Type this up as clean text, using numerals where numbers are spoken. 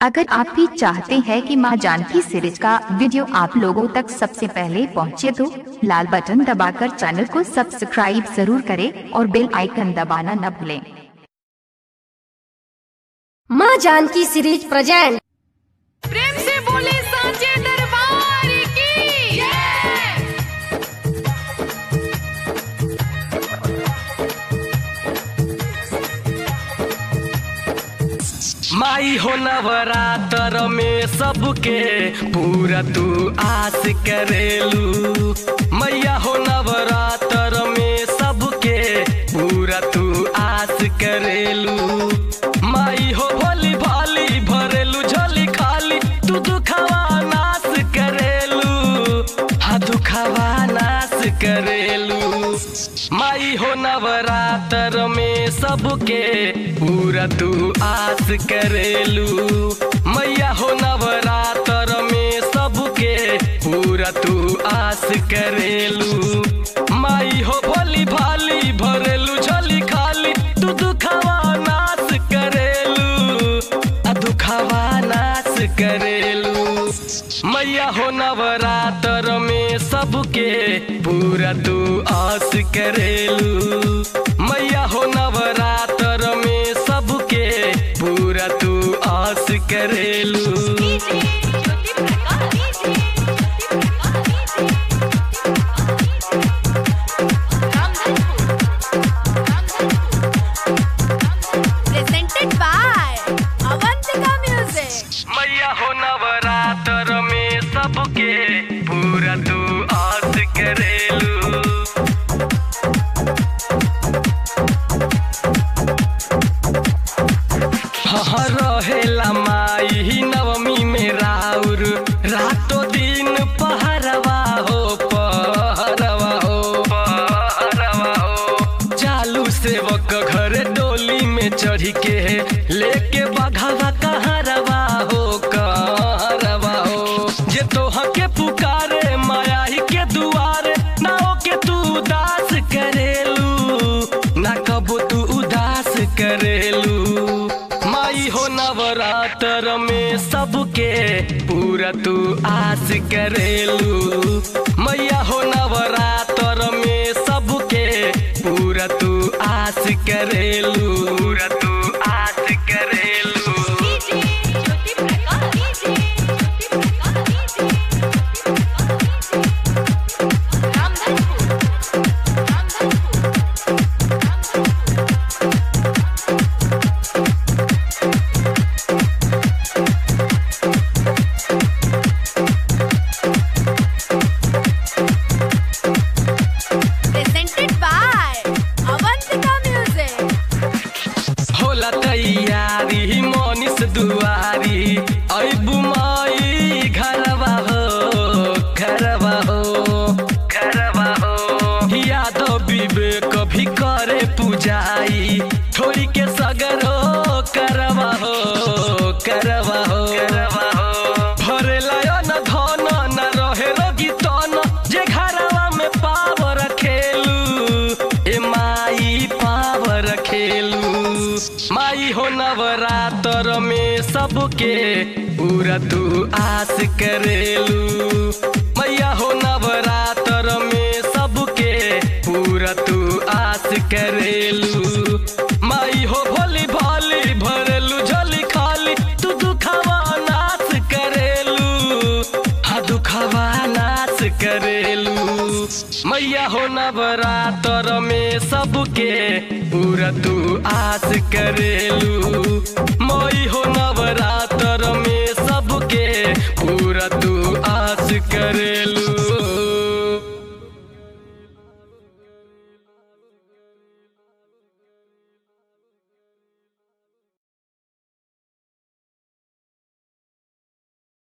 अगर आप भी चाहते हैं कि मां जानकी सीरीज का वीडियो आप लोगों तक सबसे पहले पहुंचे तो लाल बटन दबाकर चैनल को सब्सक्राइब जरूर करें और बेल आइकन दबाना न भूलें। मां जानकी सीरीज प्रेजेंट। प्रेम से बोले सांचे दरबार की माई हो नवरात्र में सबके पूरा तू आस करेलू। मैया हो नवरात्र में सबके पूरा तू आस करेलू। माई हो भोली भाली भरेलू झोली खाली तू दुखवा नाश करेलू। हाँ दुखवा नाश करेलू। माई हो नवरात्र में सबके पूरा तू आस करेलू। मैया हो नवरात्र में सबके पूरा तू आस करेलू। माई हो भोली भाली भरेलू झोली खाली तू दुखवा नाश करेलू। दुखवा नाश करेलू। मैया हो नवरात्र में सबके पूरा तू आस करेलू। मैया हो नवरात्र में सबके पूरा तू आस करेलू। Presented by Avantika music. मैया हो नवरात्र में सबके पूरा तू आस करेलू। हाँ रहेला माई नवमी में राउर रातों दिन पहरवा हो पहरवा हो पहरवा हो। चालू सेवक घर डोली में चढ़ी के लेके बघावा कहरवा हो कहरवा हो। जे तोह के पुकारे माया ही के दुआरे ना हो के तू उदास करेलू। ना कबो तू उदास करेलू। माई हो नवरात्र में सबके पूरा तू आस करेलू। मैया हो नवरात्र में सबके पूरा तू आस करेलू। पूरा तू आस करेलू। Presented by Avantika music. होला तैयारी मनीष दुआरी अबू माई घरवा हो घरवा हो घरवा हो। यादव विवेक भी करे पूजाई थोड़ी के सगर हो करवा हो करवा हो करवा हो। भरे लायो न धन न रहे रोगी तन जे घरवा में पावर खेलू। ए माई पावर खेलू। माई हो नवरात्र में सबके पूरा तू आस करेलू। मैया हो नवरात्र में सबके पूरा तू आस करेलू। माई हो भोली भाली भरेलू झोली खाली तू दुखवा नाश करेलू। हाँ दुखवा नाश करेलू। मैया हो नवरात्र में सबके पूरा तू आस करेलू। माई हो नवरात्र में